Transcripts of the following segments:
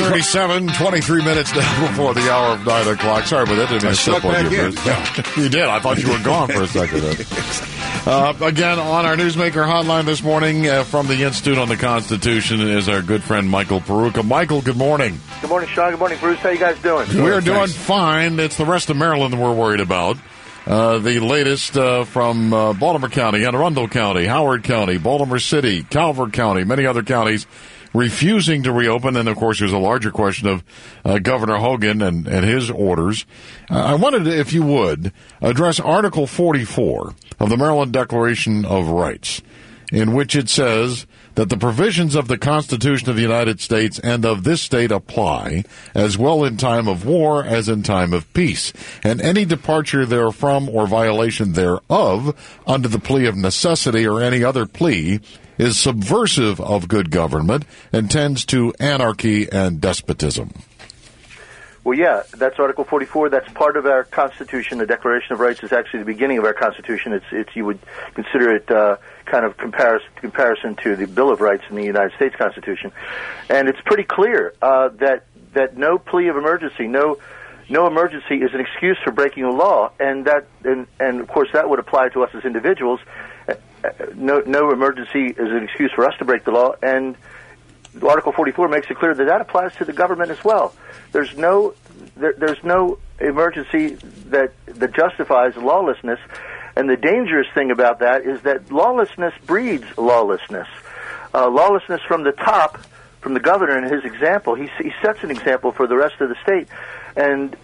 8:37, 23 minutes now before the hour of 9 o'clock. Sorry about that. Didn't mean to step on you, Bruce. Yeah. You did. I thought you were gone for a second. Again, on our Newsmaker hotline this morning from the Institute on the Constitution is our good friend Michael Peroutka. Michael, good morning. Good morning, Sean. Good morning, Bruce. How you guys doing? We're doing fine. It's the rest of Maryland we're worried about. The latest from Baltimore County, Anne Arundel County, Howard County, Baltimore City, Calvert County, many other counties refusing to reopen. And, of course, there's a larger question of Governor Hogan and his orders. I wanted to, if you would, address Article 44 of the Maryland Declaration of Rights, in which it says that the provisions of the Constitution of the United States and of this state apply, as well in time of war as in time of peace, and any departure therefrom or violation thereof under the plea of necessity or any other plea is subversive of good government and tends to anarchy and despotism. Well, yeah, that's Article 44. That's part of our Constitution. The Declaration of Rights is actually the beginning of our Constitution. It's you would consider it kind of comparison to the Bill of Rights in the United States Constitution, and it's pretty clear that no plea of emergency, no emergency is an excuse for breaking the law, and of course that would apply to us as individuals. No emergency is an excuse for us to break the law, and Article 44 makes it clear that applies to the government as well. There's no emergency that justifies lawlessness, and the dangerous thing about that is that lawlessness breeds lawlessness. Lawlessness from the top, from the governor and his example. He sets an example for the rest of the state, and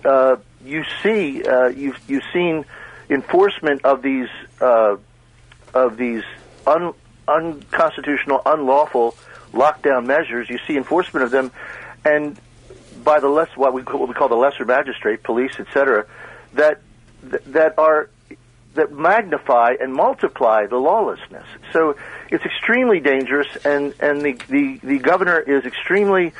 you've seen enforcement of these unconstitutional, unlawful lockdown measures. You see enforcement of them, and by what we call the lesser magistrate, police, etc., that magnify and multiply the lawlessness. So it's extremely dangerous, and the governor is extremely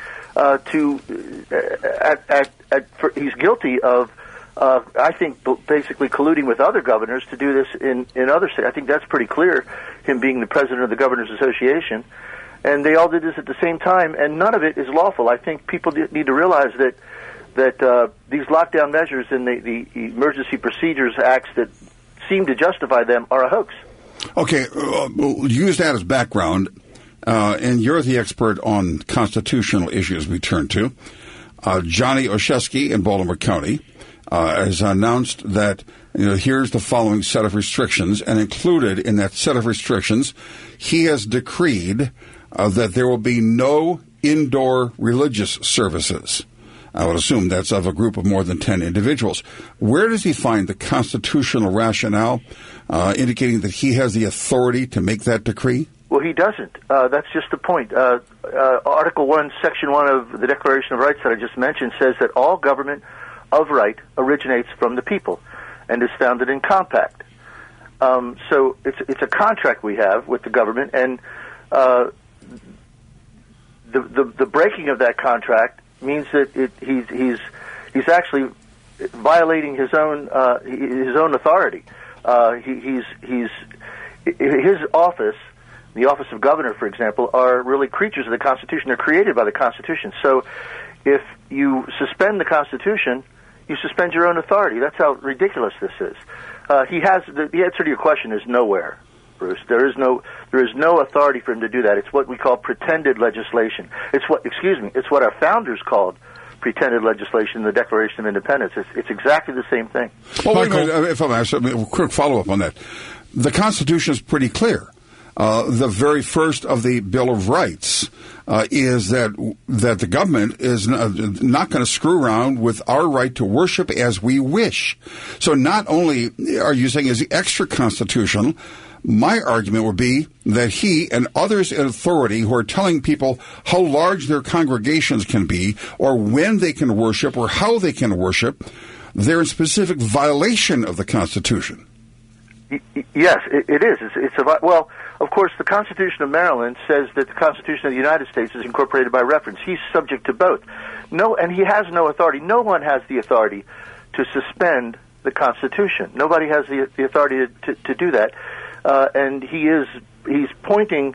he's guilty of. I think basically colluding with other governors to do this in other states. I think that's pretty clear, him being the president of the Governors Association. And they all did this at the same time, and none of it is lawful. I think people need to realize that these lockdown measures and the Emergency Procedures Acts that seem to justify them are a hoax. Okay, we'll use that as background, and you're the expert on constitutional issues we turn to. Johnny Olszewski in Baltimore County has announced that here's the following set of restrictions, and included in that set of restrictions, he has decreed that there will be no indoor religious services. I would assume that's of a group of more than 10 individuals. Where does he find the constitutional rationale indicating that he has the authority to make that decree? Well, he doesn't. That's just the point. Article 1, Section 1 of the Declaration of Rights that I just mentioned says that all government of right originates from the people and is founded in compact. So it's a contract we have with the government, and the breaking of that contract means that he's actually violating his own authority. His office, the office of governor, for example, are really creatures of the Constitution. They're created by the Constitution. So if you suspend the Constitution, you suspend your own authority. That's how ridiculous this is. The answer to your question is nowhere, Bruce. There is no authority for him to do that. It's what we call pretended legislation. It's what our founders called pretended legislation in the Declaration of Independence. It's exactly the same thing. Well, wait a minute, if I'm asked a quick follow-up on that. The Constitution is pretty clear. The very first of the Bill of Rights is that the government is not going to screw around with our right to worship as we wish. So not only are you saying is extra constitutional, my argument would be that he and others in authority who are telling people how large their congregations can be or when they can worship or how they can worship, they're in specific violation of the Constitution. Yes, it is. Well, of course, the Constitution of Maryland says that the Constitution of the United States is incorporated by reference. He's subject to both. And he has no authority. No one has the authority to suspend the Constitution. Nobody has the authority to do that. And he's pointing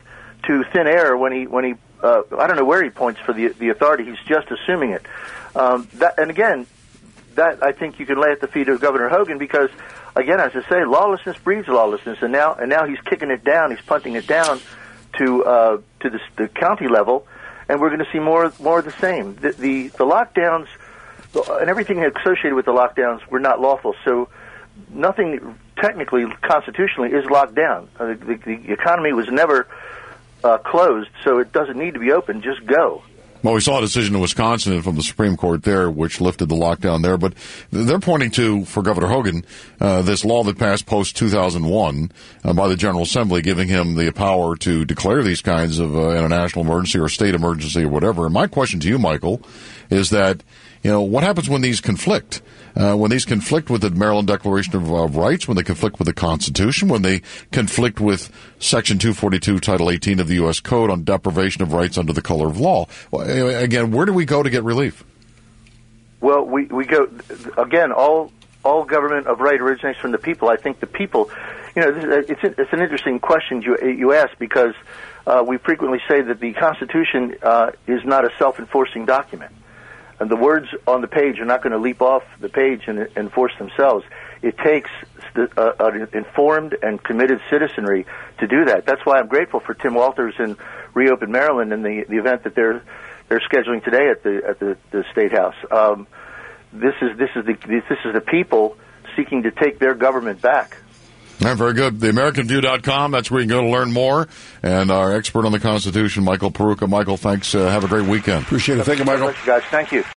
to thin air when he I don't know where he points for the authority. He's just assuming it. And again, that I think you can lay at the feet of Governor Hogan because, again, as I say, lawlessness breeds lawlessness, and now he's kicking it down. He's punting it down to the county level, and we're going to see more of the same. The lockdowns and everything associated with the lockdowns were not lawful, so nothing technically, constitutionally, is locked down. The economy was never closed, so it doesn't need to be open. Just go. Well, we saw a decision in Wisconsin from the Supreme Court there, which lifted the lockdown there. But they're pointing to, for Governor Hogan, this law that passed post-2001 by the General Assembly, giving him the power to declare these kinds of international emergency or state emergency or whatever. And my question to you, Michael, is that, what happens when these conflict? When these conflict with the Maryland Declaration of Rights, when they conflict with the Constitution, when they conflict with Section 242, Title 18 of the U.S. Code on deprivation of rights under the color of law. Again, where do we go to get relief? Well, we go, again, all government of right originates from the people. I think the people, it's an interesting question you ask because we frequently say that the Constitution is not a self-enforcing document. And the words on the page are not going to leap off the page and enforce themselves. It takes an informed and committed citizenry to do that. That's why I'm grateful for Tim Walters in Reopen Maryland and the event that they're scheduling today at the State House. This is the people seeking to take their government back. Very good. TheAmericanView.com. That's where you can go to learn more. And our expert on the Constitution, Michael Peroutka. Michael, thanks. Have a great weekend. Appreciate it. Thank you, Michael. Guys, thank you.